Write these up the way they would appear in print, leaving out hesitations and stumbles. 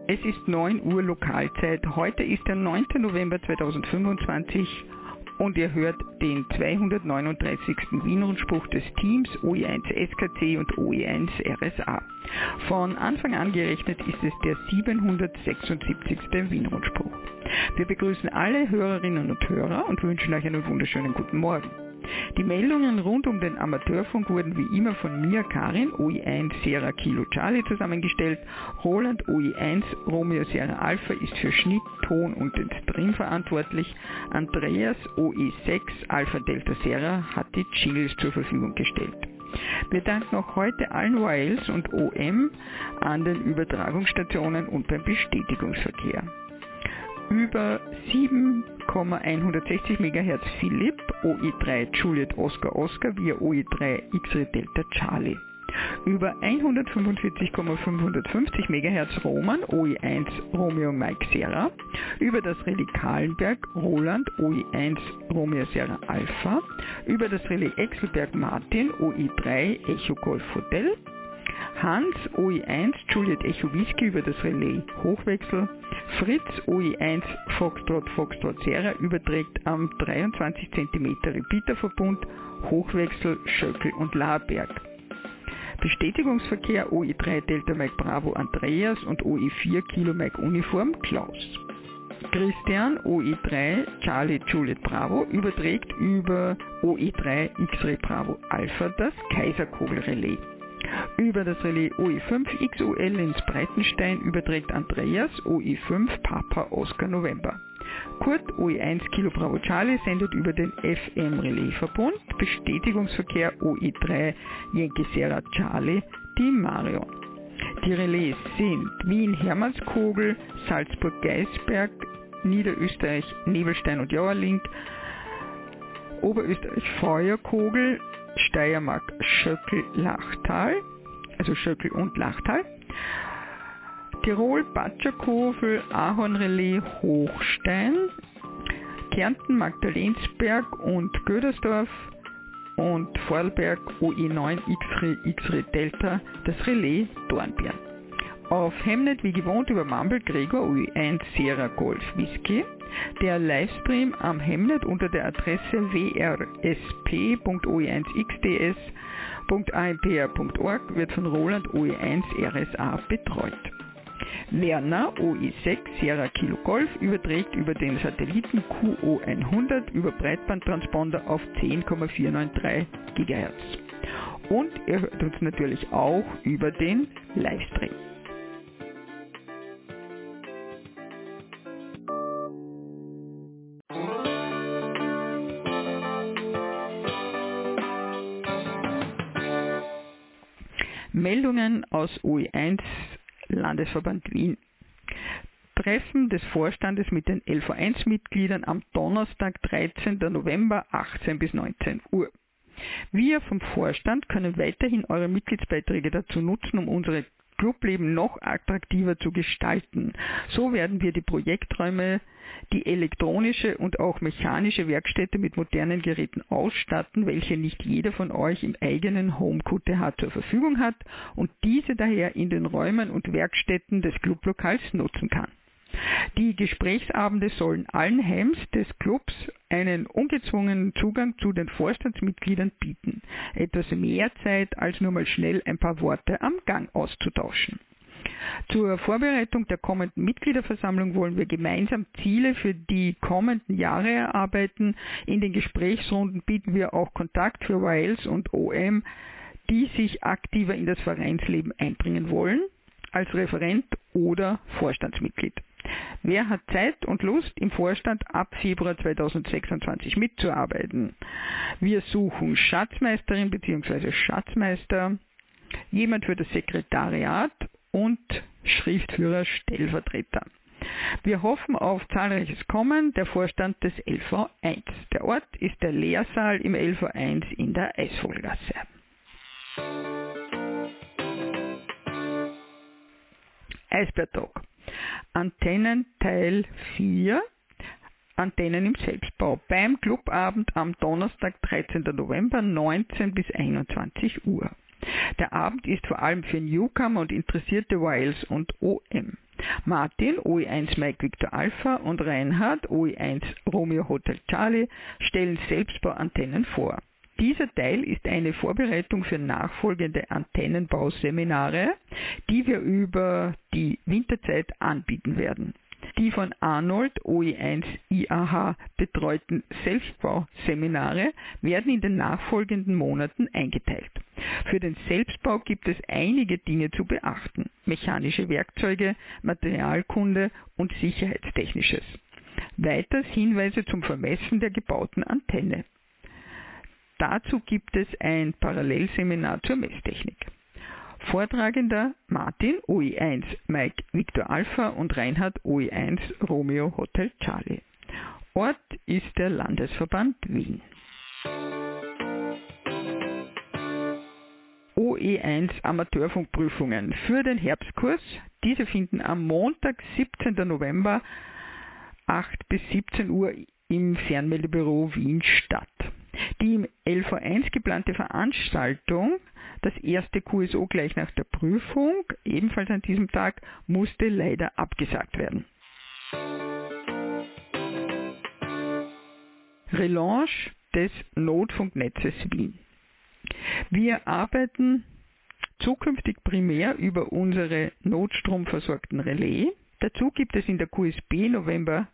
Es ist 9 Uhr Lokalzeit. Heute ist der 9. November 2025 und ihr hört den 239. Wien-Rundspruch des Teams OE1 SKC und OE1 RSA. Von Anfang an gerechnet ist es der 776. Wien-Rundspruch. Wir begrüßen alle Hörerinnen und Hörer und wünschen euch einen wunderschönen guten Morgen. Die Meldungen rund um den Amateurfunk wurden wie immer von mir, Karin, OE1 Sierra Kilo Charlie zusammengestellt. Roland OE1 Romeo Sierra Alpha ist für Schnitt, Ton und den Stream verantwortlich. Andreas OE6 Alpha Delta Sierra hat die Jingles zur Verfügung gestellt. Wir danken auch heute allen YLs und OM an den Übertragungsstationen und beim Bestätigungsverkehr. Über 7,160 MHz Philipp, OE3 Juliet Oscar Oscar via OE3 X-Ray Delta Charlie. Über 145,550 MHz Roman, OE1 Romeo Mike Sierra. Über das Relais Kahlenberg Roland, OE1 Romeo Sierra Alpha. Über das Relais Exelberg Martin, OE3 Echo Golf Hotel. Hans OE1 Juliet Echo Whisky über das Relais Hochwechsel. Fritz OE1 Foxtrot Foxtrot Sierra überträgt am 23 cm Repeaterverbund Hochwechsel Schöckel und Laberg. Bestätigungsverkehr OE3 Delta Mike Bravo Andreas und OE4 Kilo Mike Uniform Klaus. Christian OE3 Charlie Juliet Bravo überträgt über OE3 X-Ray Bravo Alpha das Kaiserkogel-Relais. Über das Relais OE5 XUL ins Breitenstein überträgt Andreas OE5 Papa Oscar November. Kurt OE1 Kilo Bravo Charlie sendet über den FM Relaisverbund. Bestätigungsverkehr OE3 Yankee Sierra Charlie die Marion. Die Relais sind Wien Hermannskogel, Salzburg Geisberg, Niederösterreich Nebelstein und Jauerlink, Oberösterreich Feuerkogel, Steiermark Schöckel-Lachtal, also Schöckel und Lachtal, Tirol Batschakofel, Ahornrelais Hochstein, Kärnten Magdalensberg und Gödersdorf und Vorarlberg OE9 X-Ray Delta das Relais Dornbirn. Auf Hemnet wie gewohnt über Mumble Gregor OE1 Sierra Golf Whisky. Der Livestream am Hemnet unter der Adresse wrsp.oe1xds.ampr.org wird von Roland OE1 RSA betreut. Werner OE6 Sierra Kilo Golf überträgt über den Satelliten QO100 über Breitbandtransponder auf 10,493 GHz. Und ihr hört uns natürlich auch über den Livestream. Meldungen aus OE1 Landesverband Wien. Treffen des Vorstandes mit den LV1-Mitgliedern am Donnerstag, 13. November, 18 bis 19 Uhr. Wir vom Vorstand können weiterhin eure Mitgliedsbeiträge dazu nutzen, um unsere Clubleben noch attraktiver zu gestalten. So werden wir die Projekträume, die elektronische und auch mechanische Werkstätte mit modernen Geräten ausstatten, welche nicht jeder von euch im eigenen Home-QTH zur Verfügung hat und diese daher in den Räumen und Werkstätten des Clublokals nutzen kann. Die Gesprächsabende sollen allen Heims des Clubs einen ungezwungenen Zugang zu den Vorstandsmitgliedern bieten. Etwas mehr Zeit, als nur mal schnell ein paar Worte am Gang auszutauschen. Zur Vorbereitung der kommenden Mitgliederversammlung wollen wir gemeinsam Ziele für die kommenden Jahre erarbeiten. In den Gesprächsrunden bieten wir auch Kontakt für YLs und OM, die sich aktiver in das Vereinsleben einbringen wollen, als Referent oder Vorstandsmitglied. Wer hat Zeit und Lust, im Vorstand ab Februar 2026 mitzuarbeiten? Wir suchen Schatzmeisterin bzw. Schatzmeister, jemand für das Sekretariat und Schriftführer Stellvertreter. Wir hoffen auf zahlreiches Kommen, der Vorstand des LV1. Der Ort ist der Lehrsaal im LV1 in der Eisvogelgasse. Eisbärtalk. Antennen Teil 4. Antennen im Selbstbau. Beim Clubabend am Donnerstag, 13. November, 19 bis 21 Uhr. Der Abend ist vor allem für Newcomer und interessierte Wiles und OM. Martin, OE1 Mike Victor Alpha und Reinhard, OE1 Romeo Hotel Charlie, stellen Selbstbauantennen vor. Dieser Teil ist eine Vorbereitung für nachfolgende Antennenbauseminare, die wir über die Winterzeit anbieten werden. Die von Arnold OE1 IAH betreuten Selbstbauseminare werden in den nachfolgenden Monaten eingeteilt. Für den Selbstbau gibt es einige Dinge zu beachten: mechanische Werkzeuge, Materialkunde und Sicherheitstechnisches. Weiters Hinweise zum Vermessen der gebauten Antenne. Dazu gibt es ein Parallelseminar zur Messtechnik. Vortragender Martin OE1 Mike Victor Alpha und Reinhard OE1 Romeo Hotel Charlie. Ort ist der Landesverband Wien. OE1 Amateurfunkprüfungen für den Herbstkurs. Diese finden am Montag, 17. November, 8 bis 17 Uhr im Fernmeldebüro Wien statt. Die im LV1 geplante Veranstaltung, das erste QSO gleich nach der Prüfung, ebenfalls an diesem Tag, musste leider abgesagt werden. Relaunch des Notfunknetzes Wien. Wir arbeiten zukünftig primär über unsere notstromversorgten Relais. Dazu gibt es in der QSB November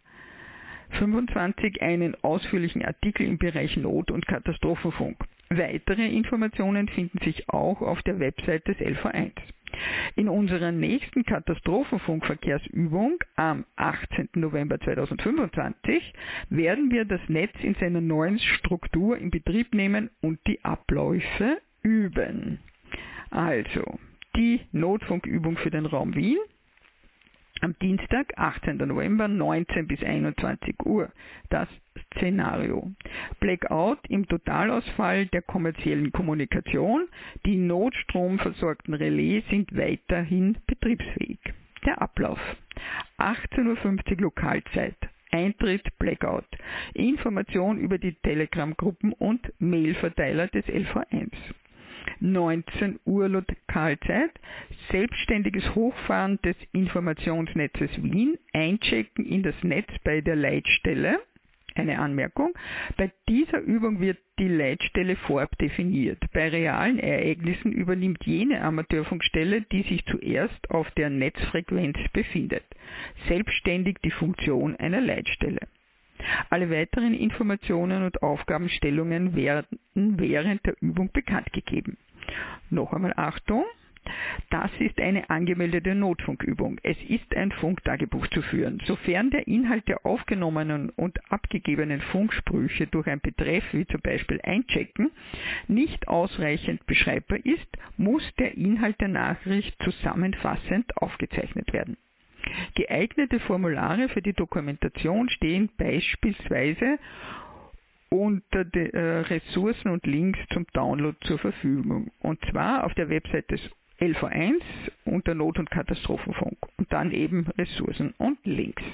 25 einen ausführlichen Artikel im Bereich Not- und Katastrophenfunk. Weitere Informationen finden sich auch auf der Website des LV1. In unserer nächsten Katastrophenfunkverkehrsübung am 18. November 2025 werden wir das Netz in seiner neuen Struktur in Betrieb nehmen und die Abläufe üben. Also, die Notfunkübung für den Raum Wien. Am Dienstag, 18. November, 19 bis 21 Uhr, das Szenario. Blackout im Totalausfall der kommerziellen Kommunikation. Die notstromversorgten Relais sind weiterhin betriebsfähig. Der Ablauf. 18.50 Uhr Lokalzeit. Eintritt Blackout. Information über die Telegram-Gruppen und Mailverteiler des LV1. 19 Uhr Lokalzeit, selbstständiges Hochfahren des Informationsnetzes Wien, einchecken in das Netz bei der Leitstelle. Eine Anmerkung: Bei dieser Übung wird die Leitstelle vorab definiert. Bei realen Ereignissen übernimmt jene Amateurfunkstelle, die sich zuerst auf der Netzfrequenz befindet, selbstständig die Funktion einer Leitstelle. Alle weiteren Informationen und Aufgabenstellungen werden während der Übung bekannt gegeben. Noch einmal Achtung, das ist eine angemeldete Notfunkübung. Es ist ein Funktagebuch zu führen. Sofern der Inhalt der aufgenommenen und abgegebenen Funksprüche durch ein Betreff, wie zum Beispiel Einchecken, nicht ausreichend beschreibbar ist, muss der Inhalt der Nachricht zusammenfassend aufgezeichnet werden. Geeignete Formulare für die Dokumentation stehen beispielsweise unter den Ressourcen und Links zum Download zur Verfügung. Und zwar auf der Website des LV1 unter Not- und Katastrophenfunk und dann eben Ressourcen und Links.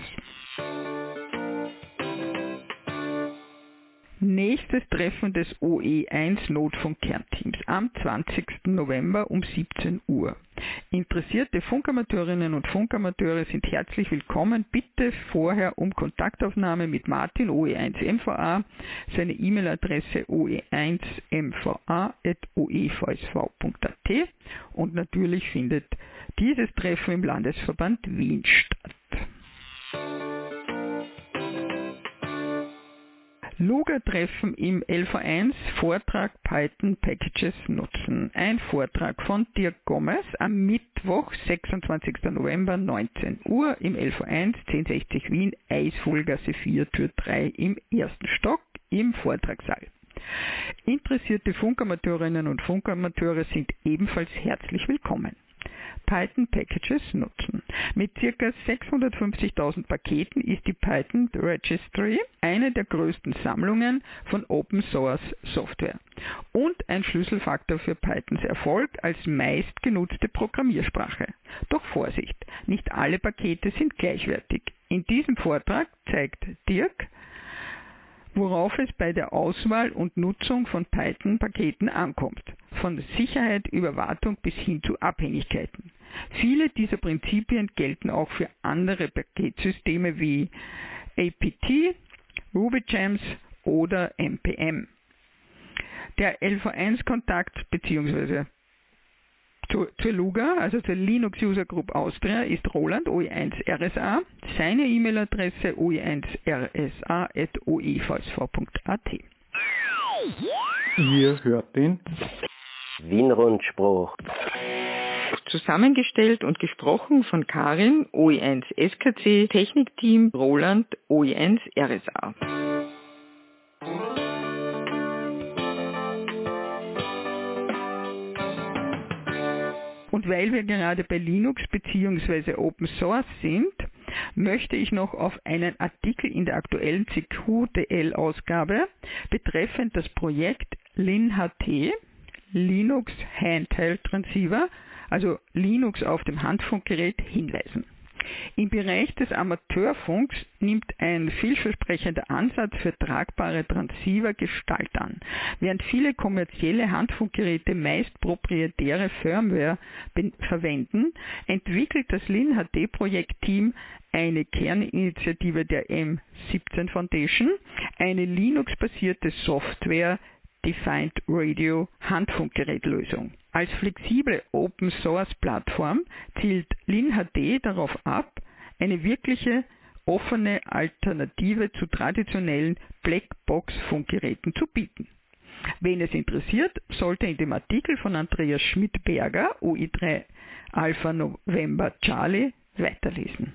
Nächstes Treffen des OE1 Notfunk-Kernteams am 20. November um 17 Uhr. Interessierte Funkamateurinnen und Funkamateure sind herzlich willkommen. Bitte vorher um Kontaktaufnahme mit Martin OE1 MVA, seine E-Mail-Adresse oe1mva@oevsv.at und natürlich findet dieses Treffen im Landesverband Wien statt. Luga-Treffen im LV1, Vortrag Python Packages nutzen. Ein Vortrag von Dirk Gomez am Mittwoch, 26. November, 19 Uhr im LV1, 1060 Wien, Eisvogelgasse 4, Tür 3 im ersten Stock im Vortragssaal. Interessierte Funkamateurinnen und Funkamateure sind ebenfalls herzlich willkommen. Python Packages nutzen. Mit ca. 650.000 Paketen ist die Python Registry eine der größten Sammlungen von Open Source Software und ein Schlüsselfaktor für Pythons Erfolg als meistgenutzte Programmiersprache. Doch Vorsicht, nicht alle Pakete sind gleichwertig. In diesem Vortrag zeigt Dirk, worauf es bei der Auswahl und Nutzung von Python-Paketen ankommt, von Sicherheit über Wartung bis hin zu Abhängigkeiten. Viele dieser Prinzipien gelten auch für andere Paketsysteme wie apt, RubyGems oder npm. Der LV1-Kontakt bzw. zur LUGA, also zur Linux User Group Austria, ist Roland OE1RSA. Seine E-Mail-Adresse oe1rsa@oevsv.at. Ihr hört den Wien-Rundspruch. Zusammengestellt und gesprochen von Karin, OE1SKC, Technikteam Roland, OE1RSA. Und weil wir gerade bei Linux bzw. Open Source sind, möchte ich noch auf einen Artikel in der aktuellen CQDL-Ausgabe betreffend das Projekt LinHT, Linux Handheld Transceiver, also Linux auf dem Handfunkgerät, hinweisen. Im Bereich des Amateurfunks nimmt ein vielversprechender Ansatz für tragbare Transceiver Gestalt an. Während viele kommerzielle Handfunkgeräte meist proprietäre Firmware verwenden, entwickelt das LinHT-Projektteam, eine Kerninitiative der M17 Foundation, eine Linux-basierte Software Defined Radio Handfunkgerätlösung. Als flexible Open-Source-Plattform zielt LinHT darauf ab, eine wirkliche offene Alternative zu traditionellen Blackbox-Funkgeräten zu bieten. Wen es interessiert, sollte in dem Artikel von Andreas Schmidt-Berger, OI3 Alpha November Charlie, weiterlesen.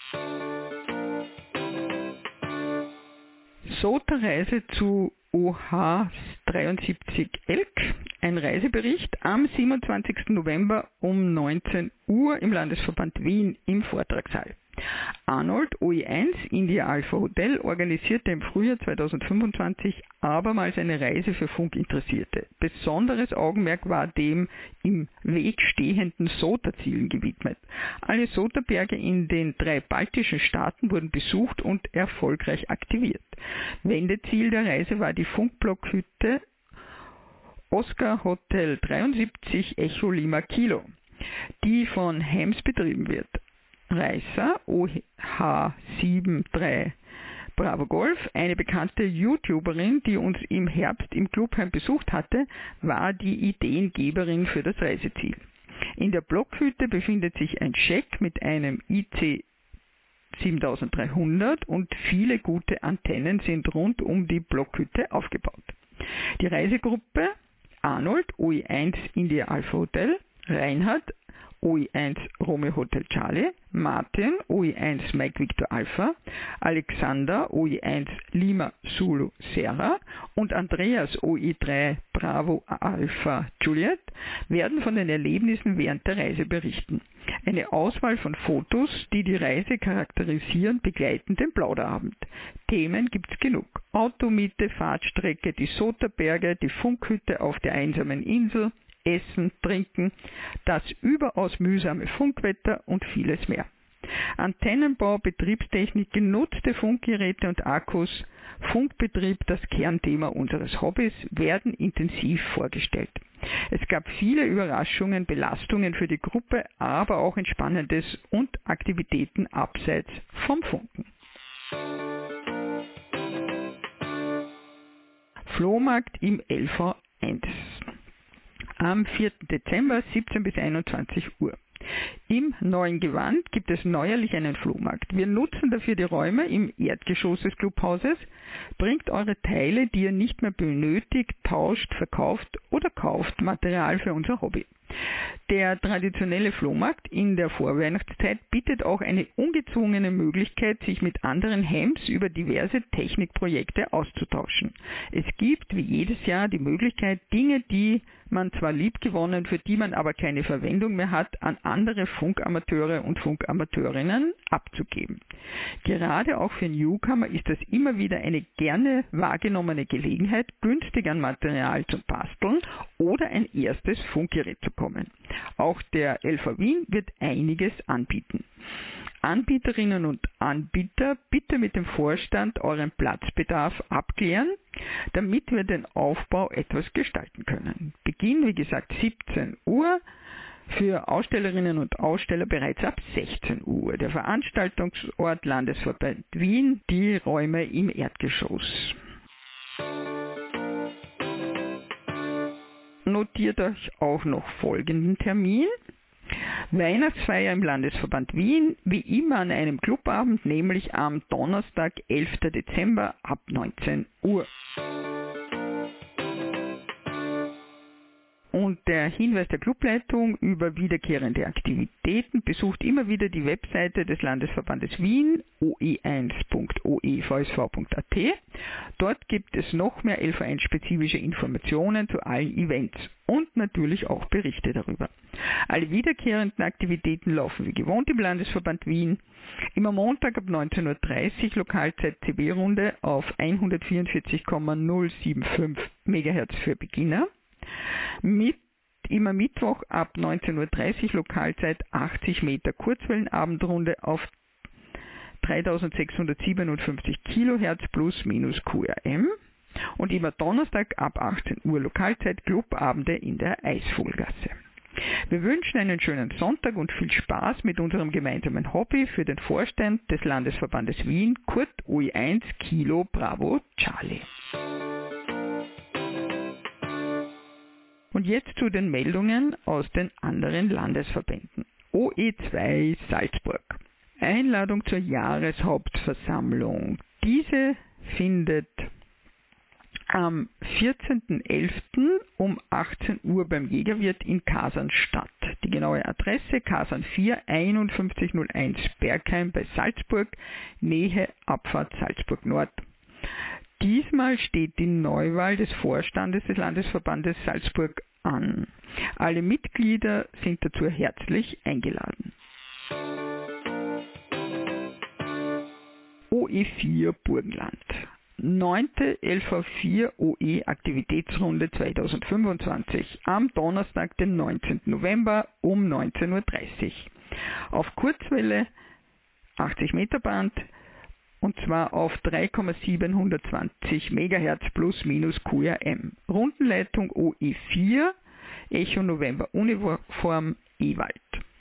SOTA-Reise zu OH73 Elk, ein Reisebericht am 27. November um 19 Uhr im Landesverband Wien im Vortragssaal. Arnold OE1 India Alpha Hotel organisierte im Frühjahr 2025 abermals eine Reise für Funkinteressierte. Besonderes Augenmerk war dem im Weg stehenden SOTA-Zielen gewidmet. Alle SOTA-Berge in den 3 baltischen Staaten wurden besucht und erfolgreich aktiviert. Wendeziel der Reise war die Funkblockhütte Oscar Hotel 73 Echo Lima Kilo, die von Hems betrieben wird. Reiser OH73 Bravo Golf, eine bekannte YouTuberin, die uns im Herbst im Clubheim besucht hatte, war die Ideengeberin für das Reiseziel. In der Blockhütte befindet sich ein Scheck mit einem IC 7300 und viele gute Antennen sind rund um die Blockhütte aufgebaut. Die Reisegruppe Arnold OE1 India Alpha Hotel, Reinhard OE1 Romeo Hotel Charlie, Martin OE1 Mike Victor Alpha, Alexander OE1 Lima Zulu Sierra und Andreas OE3 Bravo Alpha Juliet werden von den Erlebnissen während der Reise berichten. Eine Auswahl von Fotos, die die Reise charakterisieren, begleiten den Plauderabend. Themen gibt's genug. Automiete, Fahrtstrecke, die SOTA-Berge, die Funkhütte auf der einsamen Insel, Essen, Trinken, das überaus mühsame Funkwetter und vieles mehr. Antennenbau, Betriebstechnik, genutzte Funkgeräte und Akkus, Funkbetrieb, das Kernthema unseres Hobbys, werden intensiv vorgestellt. Es gab viele Überraschungen, Belastungen für die Gruppe, aber auch Entspannendes und Aktivitäten abseits vom Funken. Flohmarkt im LV1. Am 4. Dezember 17 bis 21 Uhr. Im neuen Gewand gibt es neuerlich einen Flohmarkt. Wir nutzen dafür die Räume im Erdgeschoss des Clubhauses. Bringt eure Teile, die ihr nicht mehr benötigt, tauscht, verkauft oder kauft Material für unser Hobby. Der traditionelle Flohmarkt in der Vorweihnachtszeit bietet auch eine ungezwungene Möglichkeit, sich mit anderen Hems über diverse Technikprojekte auszutauschen. Es gibt wie jedes Jahr die Möglichkeit, Dinge, die man zwar liebgewonnen, für die man aber keine Verwendung mehr hat, an andere Funkamateure und Funkamateurinnen abzugeben. Gerade auch für Newcomer ist das immer wieder eine gerne wahrgenommene Gelegenheit, günstig an Material zu basteln oder ein erstes Funkgerät zu kommen. Auch der LV Wien wird einiges anbieten. Anbieterinnen und Anbieter bitte mit dem Vorstand euren Platzbedarf abklären, damit wir den Aufbau etwas gestalten können. Beginn, wie gesagt, 17 Uhr, für Ausstellerinnen und Aussteller bereits ab 16 Uhr. Der Veranstaltungsort Landesverband Wien, die Räume im Erdgeschoss. Notiert euch auch noch folgenden Termin. Weihnachtsfeier im Landesverband Wien, wie immer an einem Clubabend, nämlich am Donnerstag, 11. Dezember ab 19 Uhr. Und der Hinweis der Clubleitung über wiederkehrende Aktivitäten: besucht immer wieder die Webseite des Landesverbandes Wien, oe1.oevsv.at. Dort gibt es noch mehr LV1-spezifische Informationen zu allen Events und natürlich auch Berichte darüber. Alle wiederkehrenden Aktivitäten laufen wie gewohnt im Landesverband Wien. Immer Montag ab 19.30 Uhr Lokalzeit CB-Runde auf 144,075 MHz für Beginner. Immer Mittwoch ab 19.30 Uhr Lokalzeit 80 Meter Kurzwellenabendrunde auf 3657 kHz plus minus QRM. Und immer Donnerstag ab 18 Uhr Lokalzeit Clubabende in der Eisvogelgasse. Wir wünschen einen schönen Sonntag und viel Spaß mit unserem gemeinsamen Hobby für den Vorstand des Landesverbandes Wien, Kurt OE1 Kilo Bravo Charlie. Und jetzt zu den Meldungen aus den anderen Landesverbänden. OE2 Salzburg. Einladung zur Jahreshauptversammlung. Diese findet am 14.11. um 18 Uhr beim Jägerwirt in Kasern statt. Die genaue Adresse: Kasern 4 5101 Bergheim bei Salzburg, Nähe Abfahrt Salzburg Nord. Diesmal steht die Neuwahl des Vorstandes des Landesverbandes Salzburg an. Alle Mitglieder sind dazu herzlich eingeladen. OE4 Burgenland. 9. LV4 OE Aktivitätsrunde 2025 am Donnerstag, den 19. November um 19.30 Uhr. Auf Kurzwelle 80 Meter Band, und zwar auf 3,720 MHz plus minus QRM. Rundenleitung OE4, Echo November Uniform Ewald.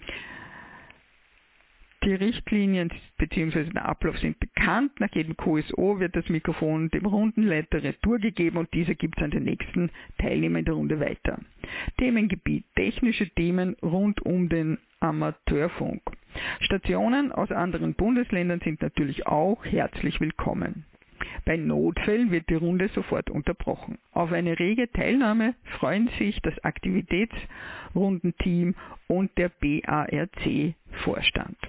Die Richtlinien bzw. der Ablauf sind bekannt. Nach jedem QSO wird das Mikrofon dem Rundenleiter retour gegeben und dieser gibt es an den nächsten Teilnehmer in der Runde weiter. Themengebiet: technische Themen rund um den Amateurfunk. Stationen aus anderen Bundesländern sind natürlich auch herzlich willkommen. Bei Notfällen wird die Runde sofort unterbrochen. Auf eine rege Teilnahme freuen sich das Aktivitätsrundenteam und der BARC-Vorstand.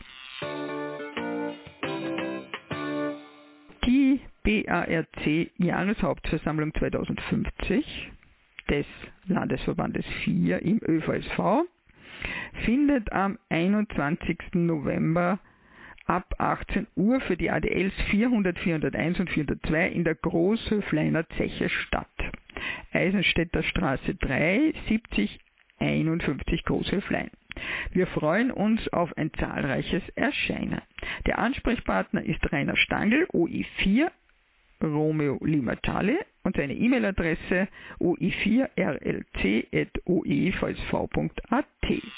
Die BARC-Jahreshauptversammlung 2050 des Landesverbandes 4 im ÖVSV findet am 21. November ab 18 Uhr für die ADLs 400, 401 und 402 in der Großhöfleiner Zeche statt. Eisenstädter Straße 3, 70 51 Großhöflein. Wir freuen uns auf ein zahlreiches Erscheinen. Der Ansprechpartner ist Rainer Stangl, OE4 Romeo Lima Charlie, und seine E-Mail-Adresse oe4rlc@oevsv.at.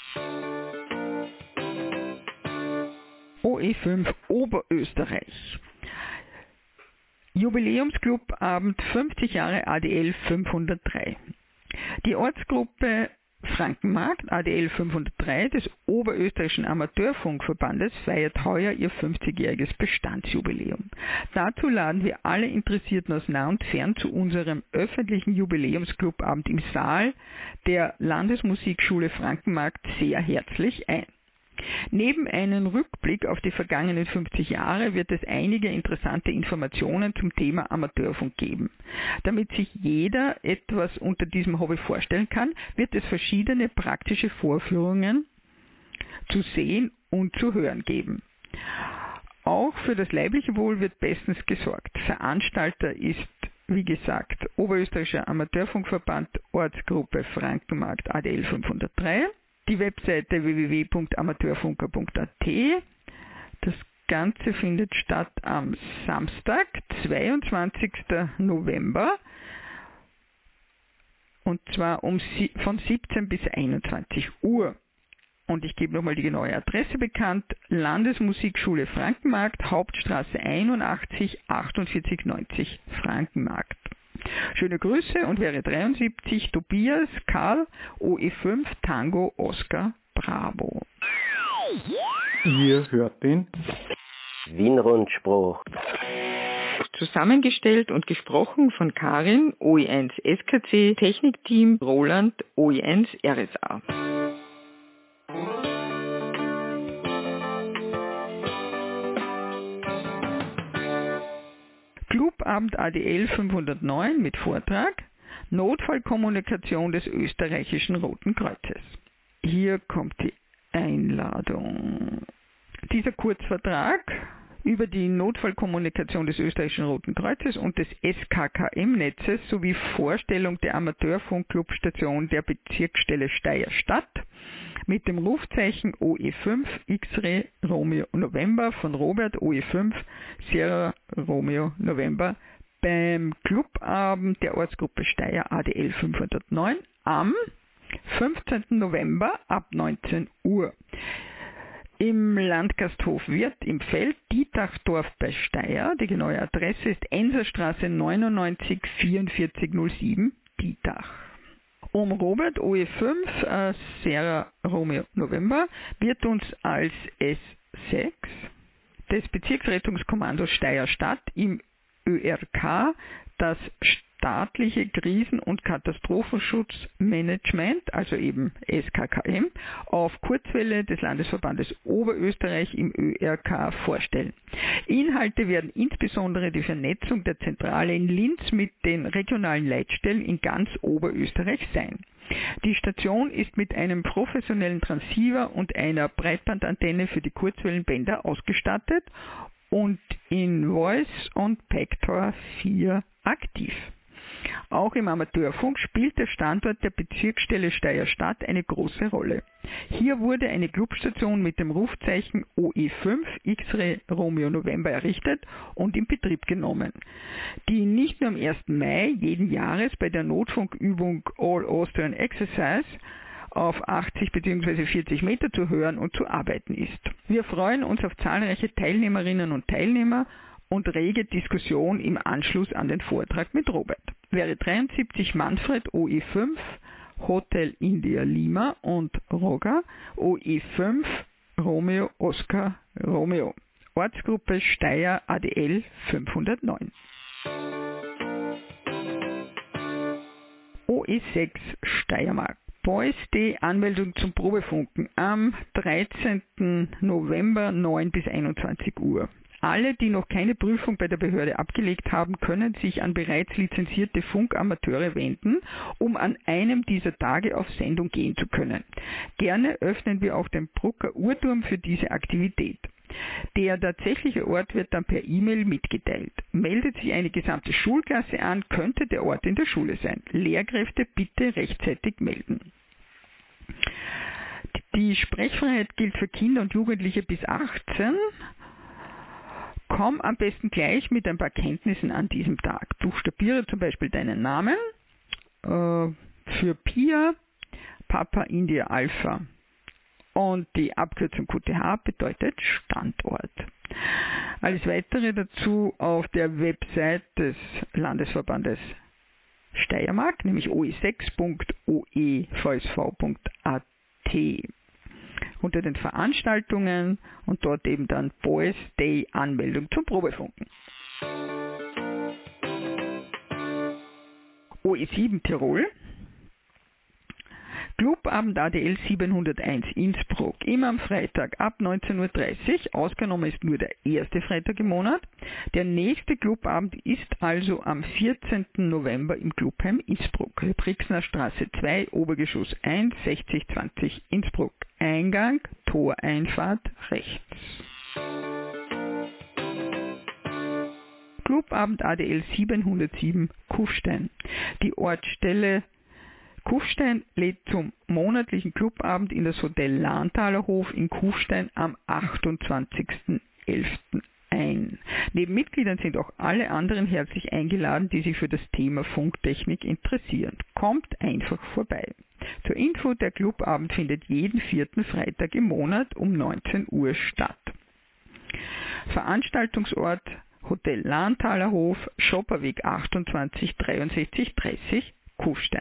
OE5 Oberösterreich. Jubiläumsclubabend 50 Jahre ADL 503. Die Ortsgruppe Frankenmarkt ADL 503 des Oberösterreichischen Amateurfunkverbandes feiert heuer ihr 50-jähriges Bestandsjubiläum. Dazu laden wir alle Interessierten aus nah und fern zu unserem öffentlichen Jubiläumsclubabend im Saal der Landesmusikschule Frankenmarkt sehr herzlich ein. Neben einem Rückblick auf die vergangenen 50 Jahre wird es einige interessante Informationen zum Thema Amateurfunk geben. Damit sich jeder etwas unter diesem Hobby vorstellen kann, wird es verschiedene praktische Vorführungen zu sehen und zu hören geben. Auch für das leibliche Wohl wird bestens gesorgt. Veranstalter ist, wie gesagt, Oberösterreichischer Amateurfunkverband, Ortsgruppe Frankenmarkt ADL 503. Die Webseite www.amateurfunker.at. Das Ganze findet statt am Samstag, 22. November, und zwar von 17 bis 21 Uhr. Und ich gebe nochmal die genaue Adresse bekannt: Landesmusikschule Frankenmarkt, Hauptstraße 81 4890 Frankenmarkt. Schöne Grüße und wäre 73 Tobias Karl OE5 Tango Oscar Bravo. Ihr hört den Wien-Rundspruch. Zusammengestellt und gesprochen von Karin OE1 SKC, Technikteam Roland OE1 RSA. Clubabend ADL 509 mit Vortrag Notfallkommunikation des österreichischen Roten Kreuzes. Hier kommt die Einladung. Dieser Kurzvertrag über die Notfallkommunikation des österreichischen Roten Kreuzes und des SKKM-Netzes sowie Vorstellung der Amateurfunkclubstation der Bezirksstelle Steyr-Stadt mit dem Rufzeichen OE5 X-Ray Romeo November von Robert OE5 Sierra Romeo November beim Clubabend der Ortsgruppe Steyr ADL 509 am 15. November ab 19 Uhr. Im Landgasthof Wirth im Feld, Dietachdorf bei Steyr. Die genaue Adresse ist Enserstraße 99 4407 Dietach. Um Robert OE5 Sierra Romeo November wird uns als S6 des Bezirksrettungskommandos Steyr-Stadt im ÖRK das staatliche Krisen- und Katastrophenschutzmanagement, also eben SKKM, auf Kurzwelle des Landesverbandes Oberösterreich im ÖRK vorstellen. Inhalte werden insbesondere die Vernetzung der Zentrale in Linz mit den regionalen Leitstellen in ganz Oberösterreich sein. Die Station ist mit einem professionellen Transceiver und einer Breitbandantenne für die Kurzwellenbänder ausgestattet und in Voice und Pector 4 aktiv. Auch im Amateurfunk spielt der Standort der Bezirksstelle Steyr-Stadt eine große Rolle. Hier wurde eine Clubstation mit dem Rufzeichen OE5 X-Ray Romeo November errichtet und in Betrieb genommen, die nicht nur am 1. Mai jeden Jahres bei der Notfunkübung All Austrian Exercise auf 80 bzw. 40 Meter zu hören und zu arbeiten ist. Wir freuen uns auf zahlreiche Teilnehmerinnen und Teilnehmer und rege Diskussion im Anschluss an den Vortrag mit Robert. Wäre 73 Manfred OE5 Hotel India Lima und Roger OE5 Romeo Oscar Romeo. Ortsgruppe Steyr ADL 509. OE6 Steiermark. Boys Day Anmeldung zum Probefunken am 13. November 9 bis 21 Uhr. Alle, die noch keine Prüfung bei der Behörde abgelegt haben, können sich an bereits lizenzierte Funkamateure wenden, um an einem dieser Tage auf Sendung gehen zu können. Gerne öffnen wir auch den Brucker Uhrturm für diese Aktivität. Der tatsächliche Ort wird dann per E-Mail mitgeteilt. Meldet sich eine gesamte Schulklasse an, könnte der Ort in der Schule sein. Lehrkräfte bitte rechtzeitig melden. Die Sprechfreiheit gilt für Kinder und Jugendliche bis 18. Komm am besten gleich mit ein paar Kenntnissen an diesem Tag. Buchstabiere zum Beispiel deinen Namen für Pia, Papa India Alpha. Und die Abkürzung QTH bedeutet Standort. Alles Weitere dazu auf der Website des Landesverbandes Steiermark, nämlich oe6.oevsv.at. Unter den Veranstaltungen und dort eben dann Boys Day Anmeldung zum Probefunken. OE7 Tirol. Clubabend ADL 701 Innsbruck, immer am Freitag ab 19.30 Uhr, ausgenommen ist nur der erste Freitag im Monat. Der nächste Clubabend ist also am 14. November im Clubheim Innsbruck, Brixner Straße 2, Obergeschoss 1, 6020 Innsbruck. Eingang, Toreinfahrt rechts. Clubabend ADL 707 Kufstein. Die Ortsstelle Kufstein lädt zum monatlichen Clubabend in das Hotel Lahntaler Hof in Kufstein am 28.11. Neben Mitgliedern sind auch alle anderen herzlich eingeladen, die sich für das Thema Funktechnik interessieren. Kommt einfach vorbei. Zur Info, der Clubabend findet jeden 4. Freitag im Monat um 19 Uhr statt. Veranstaltungsort Hotel Lahntaler Hof, Schopperweg 28 63 30, Kufstein.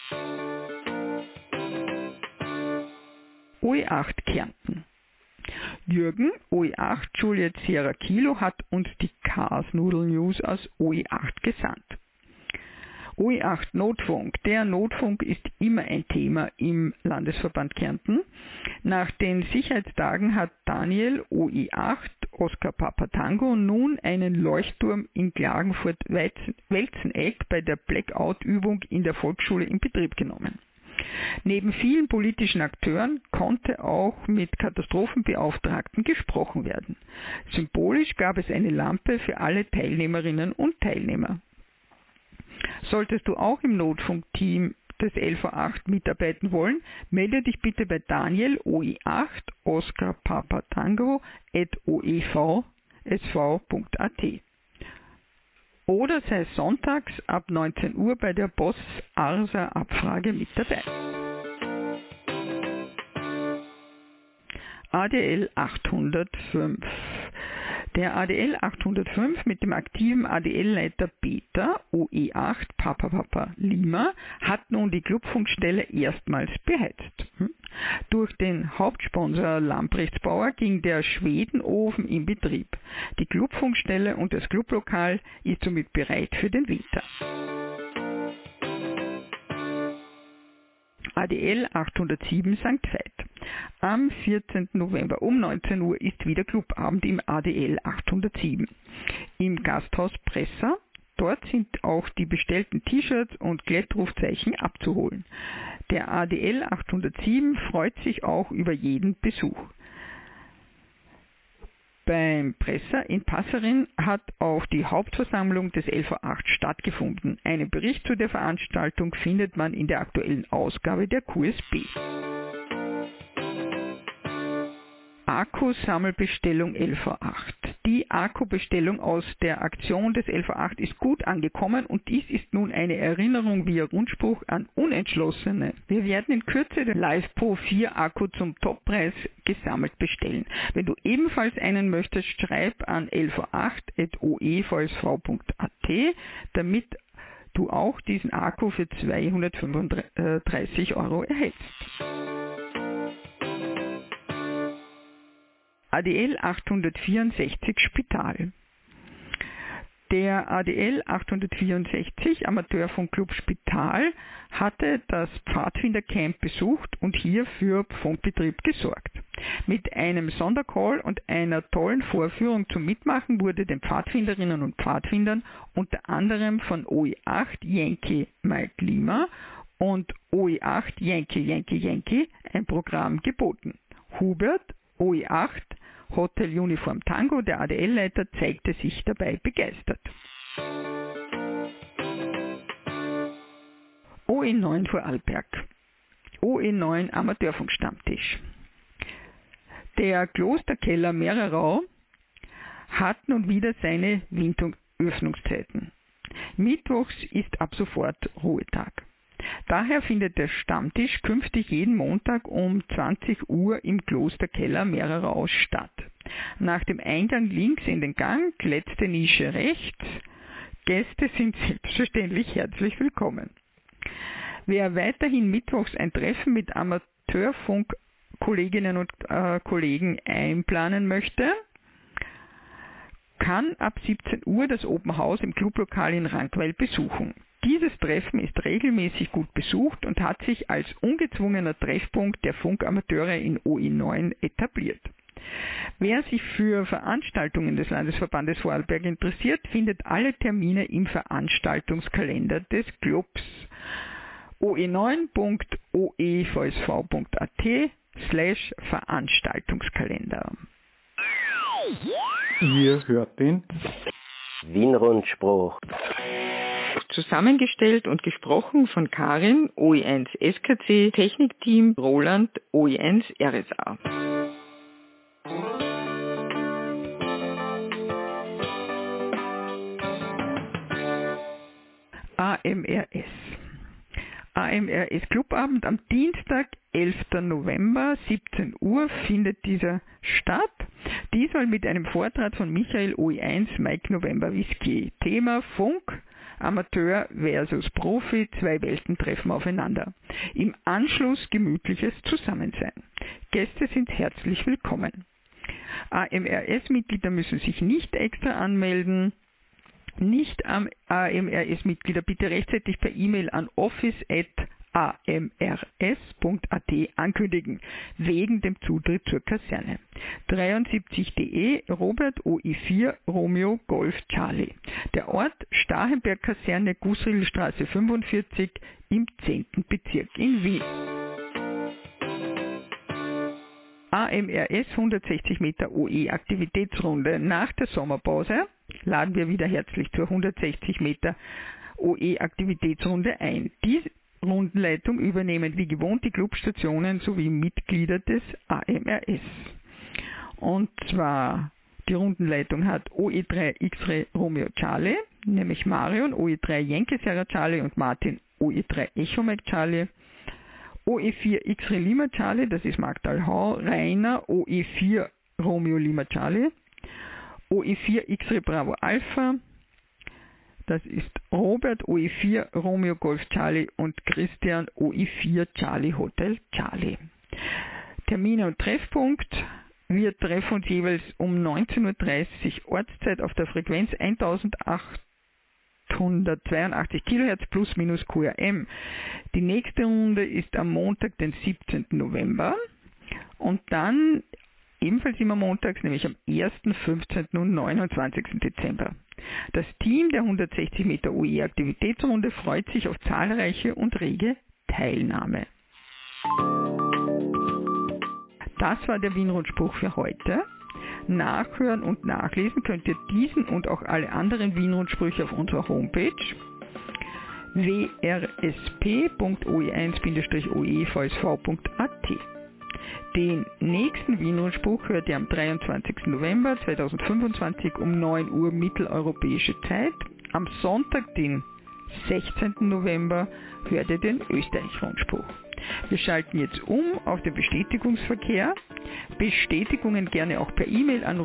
OE8 Kärnten. Jürgen, OE8 Juliet Sierra Kilo, hat uns die Cars-Nudel News aus OE8 gesandt. OE8 Notfunk. Der Notfunk ist immer ein Thema im Landesverband Kärnten. Nach den Sicherheitstagen hat Daniel, OE8 Oscar Papa Tango, nun einen Leuchtturm in Klagenfurt-Welzeneck bei der Blackout-Übung in der Volksschule in Betrieb genommen. Neben vielen politischen Akteuren konnte auch mit Katastrophenbeauftragten gesprochen werden. Symbolisch gab es eine Lampe für alle Teilnehmerinnen und Teilnehmer. Solltest du auch im Notfunkteam des LV8 mitarbeiten wollen, melde dich bitte bei Daniel, OE8 Oscar Papa Tango @oevsv.at oder sei sonntags ab 19 Uhr bei der Boss Arsa Abfrage mit dabei. ADL 805. Der ADL 805 mit dem aktiven ADL-Leiter Peter, OE8 Papa Lima, hat nun die Clubfunkstelle erstmals beheizt. Durch den Hauptsponsor Lamprechts-Bauer ging der Schwedenofen in Betrieb. Die Clubfunkstelle und das Clublokal ist somit bereit für den Winter. ADL 807 St. Veit. Am 14. November um 19 Uhr ist wieder Clubabend im ADL 807. Im Gasthaus Presser. Dort sind auch die bestellten T-Shirts und Glättrufzeichen abzuholen. Der ADL 807 freut sich auch über jeden Besuch. Beim Presser in Passerin hat auch die Hauptversammlung des LV8 stattgefunden. Einen Bericht zu der Veranstaltung findet man in der aktuellen Ausgabe der QSB. Akkusammelbestellung LV8. Die Akkubestellung aus der Aktion des LV8 ist gut angekommen und dies ist nun eine Erinnerung via Rundspruch an Unentschlossene. Wir werden in Kürze den Live Pro 4 Akku zum Toppreis gesammelt bestellen. Wenn du ebenfalls einen möchtest, schreib an lv8.oevsv.at, damit du auch diesen Akku für 235 € erhältst. ADL 864 Spital. Der ADL 864 Amateurfunkclub Spital hatte das Pfadfindercamp besucht und hier für Funkbetrieb gesorgt. Mit einem Sondercall und einer tollen Vorführung zum Mitmachen wurde den Pfadfinderinnen und Pfadfindern unter anderem von OE8 Yankee Mike Lima und OE8 Yankee ein Programm geboten. Hubert, OE8 Hotel Uniform Tango, der ADL-Leiter, zeigte sich dabei begeistert. OE9 Vorarlberg. OE9 Amateurfunkstammtisch. Der Klosterkeller Mehrerau hat nun wieder seine Winteröffnungszeiten. Mittwochs ist ab sofort Ruhetag. Daher findet der Stammtisch künftig jeden Montag um 20 Uhr im Klosterkeller Mehrerau statt. Nach dem Eingang links in den Gang, letzte Nische rechts. Gäste sind selbstverständlich herzlich willkommen. Wer weiterhin mittwochs ein Treffen mit Amateurfunk-Kolleginnen und Kollegen einplanen möchte, kann ab 17 Uhr das Open House im Clublokal in Rankweil besuchen. Dieses Treffen ist regelmäßig gut besucht und hat sich als ungezwungener Treffpunkt der Funkamateure in OE9 etabliert. Wer sich für Veranstaltungen des Landesverbandes Vorarlberg interessiert, findet alle Termine im Veranstaltungskalender des Clubs oe9.oevsv.at/Veranstaltungskalender. Ihr hört den Wien-Rundspruch. Zusammengestellt und gesprochen von Karin, OE1 SKC, Technikteam Roland, OE1 RSA. AMRS. AMRS Clubabend am Dienstag, 11. November, 17 Uhr findet dieser statt. Diesmal mit einem Vortrag von Michael OE1 Mike November Whisky. Thema Funk, Amateur versus Profi, zwei Welten treffen aufeinander. Im Anschluss gemütliches Zusammensein. Gäste sind herzlich willkommen. AMRS-Mitglieder müssen sich nicht extra anmelden. Nicht am AMRS-Mitglieder bitte rechtzeitig per E-Mail an office@amrs.at ankündigen, wegen dem Zutritt zur Kaserne. 73DE Robert OE4 Romeo Golf Charlie. Der Ort Starhenberg Kaserne, Gußriedelstraße 45 im 10. Bezirk in Wien. AMRS 160 Meter OE Aktivitätsrunde. Nach der Sommerpause laden wir wieder herzlich zur 160 Meter OE Aktivitätsrunde ein. Die Rundenleitung übernehmen wie gewohnt die Clubstationen sowie Mitglieder des AMRS. Und zwar die Rundenleitung hat OE3 X-Ray Romeo Charlie, nämlich Marion, OE3 Yankee Sierra Charlie und Martin OE3 Echo Mike Charlie. OE4 X-Ray Lima Charlie, das ist Magdal Hau, Rainer OE4 Romeo Lima Charlie, OE4 X-Ray Bravo Alpha, das ist Robert OE4 Romeo Golf Charlie und Christian OE4 Charlie Hotel Charlie. Termine und Treffpunkt: wir treffen uns jeweils um 19.30 Uhr Ortszeit auf der Frequenz 1882 kHz plus minus QRM. Die nächste Runde ist am Montag, den 17. November und dann ebenfalls immer montags, nämlich am 1., 15. und 29. Dezember. Das Team der 160 Meter OE Aktivitätsrunde freut sich auf zahlreiche und rege Teilnahme. Das war der Wien-Rundspruch für heute. Nachhören und nachlesen könnt ihr diesen und auch alle anderen Wien-Rundsprüche auf unserer Homepage wrsp.oe1-oevsv.at. Den nächsten Wien-Rundspruch hört ihr am 23. November 2025 um 9 Uhr mitteleuropäische Zeit. Am Sonntag, den 16. November, hört ihr den Österreich-Rundspruch. Wir schalten jetzt um auf den Bestätigungsverkehr. Bestätigungen gerne auch per E-Mail an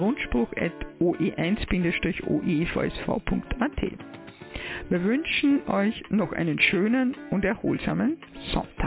rundspruch@oe1-oevsv.at. Wir wünschen euch noch einen schönen und erholsamen Sonntag.